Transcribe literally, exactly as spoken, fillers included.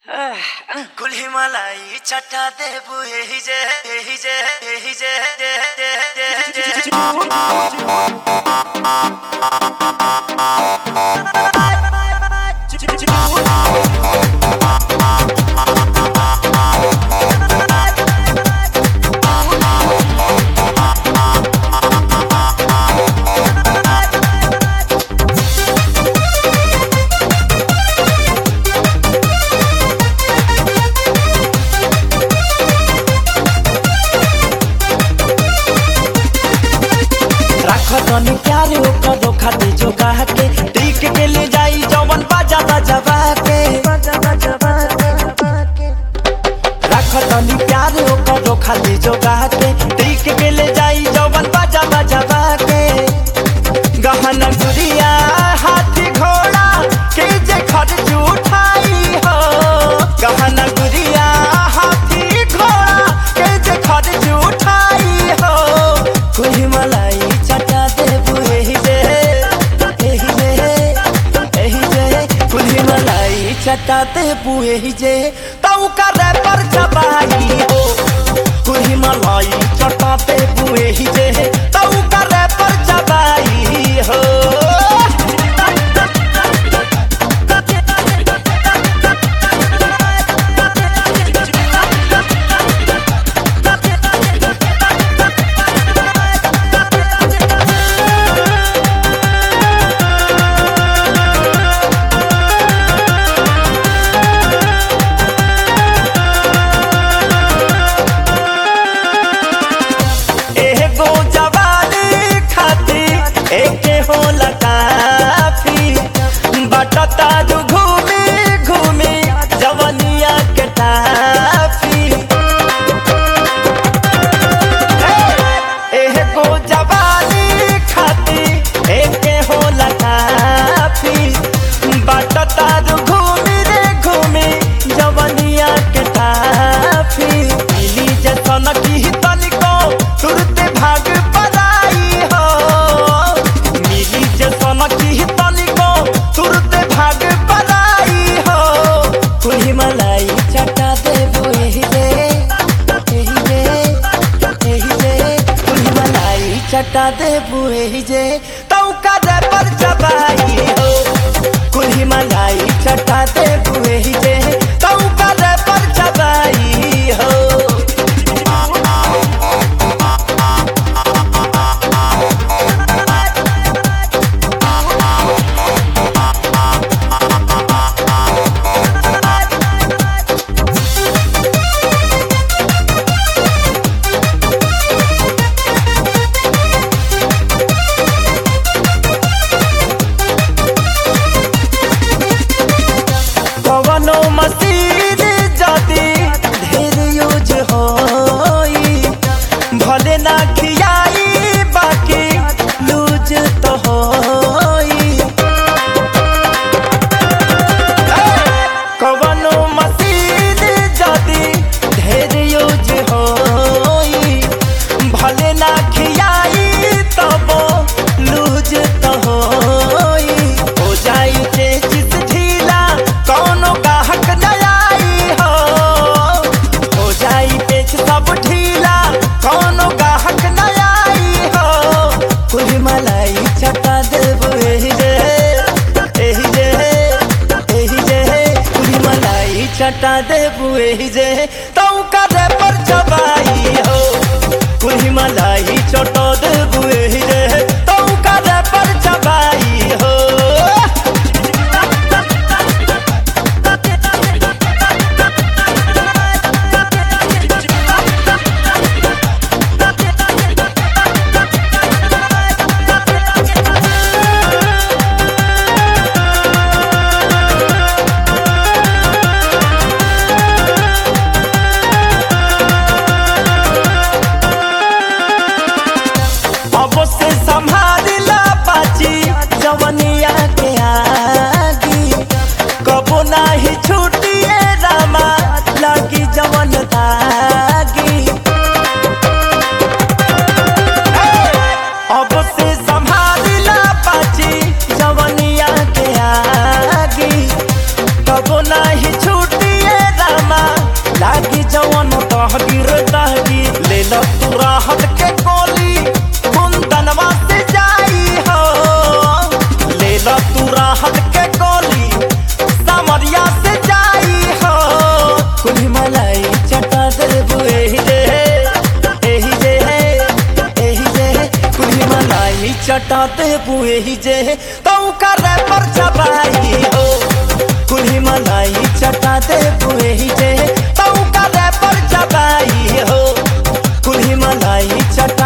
कुल्ही मलाई चटा देबू एही जे एही जे एही जे जे जे जे तनी प्यारे ओकर धोखा दे जो कहा के टीक के ले जाई जवन बाजा बजावा के बाजा बजावा के रख तनी प्यारे ओकर धोखा दे जो कहा के टीक के ले जाई जवन बाजा बजावा के गहना गुड़िया हाथी घोड़ा के जे खर्च उठाई हो गहना गुड़िया हाथी घोड़ा के जे खर्च उठाई हो कुल्ही मलाई चटा देबू एही जे एही जे एही जे कुल्ही मलाई चटा देबू एही जे तऊ करे पर जबाई हो कुल्ही मलाई चटा देबू एही जे तऊ करे पर जबाई हो एके होला काफी बटता दू घूमी घूमी जवनिया के टाफी एहे को जवानी खाती एके होला काफी बटता दू घूमी रे घूमी जवनिया के टाफी मिली जसन की तनिको तुरते भाग पराई हो की तनिको तुरते भाग पराई हो कुल्ही मलाई चटा देबू एही जे एही जे एही जे कुल्ही मलाई चटा देबू एही जे तऊ करे पर जबाई हो कुल्ही मलाई चटा देबू एही जे तऊ करे पर जबाई हो कवनो मशीन जदी ढेर यूज होई भले ना खियाई बाकी लूज तो होई कवनो मशीन जदी ढेर यूज होई भले ना खियाई तब लूज तो होई हो जाई चेचिस ढीला कौनो गाहक न आई हो हो जाई पेच सब ढीला कौनो गाहक न आई हो कुल्ही मलाई चटा देबू एही जे एही जे एही जे कुल्ही मलाई चटा देबू एही जे तऊ करे पर जबाई हो कुल्ही मलाई चटा देबू एही जे तऊ करे पर जबाई हो कह गिर दहगी ले लो तू राहत के गोली कुंदनवा से जाई हो ले लो तू राहत के गोली सामरिया से जाई हो कुली मलाई चटा देबू एही जे एही जे एही जे कुली मलाई चटा देबू एही जे तो करे पर छबाई हो कुली मलाई चटा देबू एही जे तो करे पर छबाई हो कुली मलाई चटा